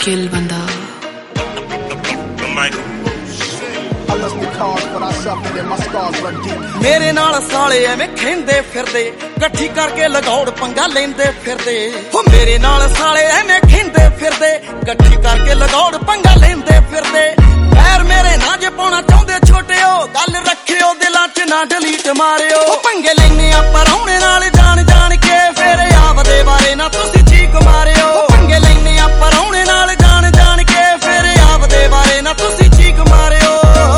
kill banda. मेरे नाल साले एवें खेंदे फिरदे, कट्ठी करके लगौड़ पंगा लेंदे फिरदे। हो मेरे नाल साले एवें खेंदे फिरदे, कट्ठी करके लगौड़ पंगा लेंदे फिरदे। पैर मेरे ना जे पाउणा चाहुंदे छोटिओ, गल रखिओ दिलां च ना डिलीट मारिओ। पंगे लैने आपां रौणे नाल जान जान के, फिर आपदे बारे ना तुसीं चीक मारिओ। पंगे लैने आपां रौणे नाल जान जान के, फिर आपदे बारे ना तुसीं चीक मारिओ।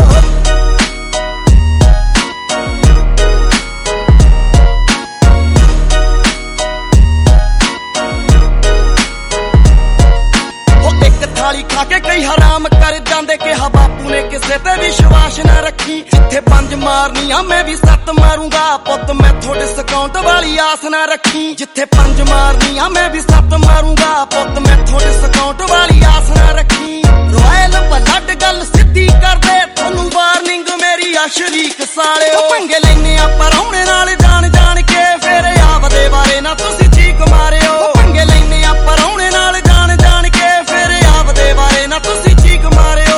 थाली खा के कई हराम कर जांदे, कहा बापू ने किसे ते विश्वास न रखी। जिथे 5 मारनियां मैं भी 7 मारूंगा, पुत मैं थोड़े डिस्काउंट वाली आस न रखी। जिथे 5 मारनियां मैं भी 7 मारूंगा, पुत मैं थोड़े डिस्काउंट वाली आस न रखी। रॉयल ब्लड गल सिद्धी कर दे, थोनू वार्निंग मेरी आ शरीक साले। पंगे लैने आपां रौणे नाल जान जान के, फिर आपदे बारे ना तुसीं चीक मारिओ। पंगे लैने आपां रौणे नाल जान जान के, फिर आपदे बारे ना तुसीं चीक मारिओ।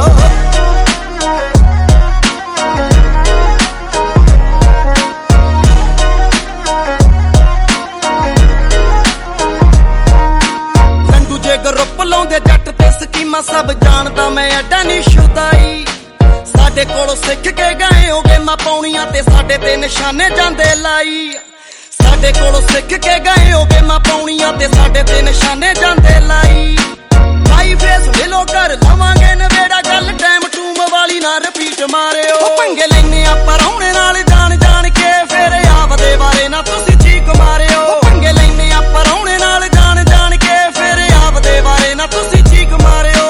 लंडू जे ग्रुप लाउंदे जट ते स्कीमां, सब जानदा मैं एडा नी शुदाई। साडे कोलों सिख के गए हो गेमां पाउणियां, ते साडे ते निशाने जांदे लाई। साडे कोलों सिख के गए हो गेमां पाउणियां, ते साडे ते निशाने जांदे लाई। भाई फेस मिलो कर लवांगे नवेड़ा, गल टाइम टूम वाली ना रिपीट मारिओ। पंगे लैने आपां रौणे नाल जान जान के, फिर आपदे बारे ना तुसीं चीक मारिओ। पंगे लैने आपां रौणे नाल जान जान के, फिर आपदे बारे ना तुसीं चीक मारिओ।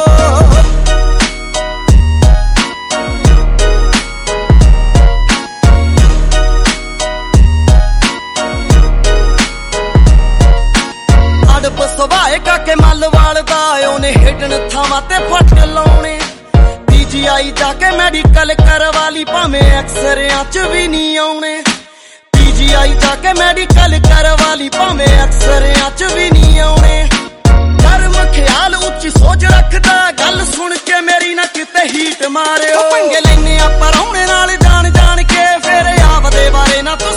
अड़ब सवाए काके मल वालदा, ओने हिडन थावां ते फट लाउणे। पीजीआई जाके मैडिकल करवाली, भावें एक्सरेआं च भी नहीं आउणे। पीजीआई जाके मैडिकल करवाली, भावें एक्सरेआं च भी नहीं आउणे। धर्म ख्याल उच्ची सोच रखदा, गल सुन के मेरी ना किते हीट मारिओ। पंगे लैने आपां रौणे नाल जान जान के, फिर आपदे बारे ना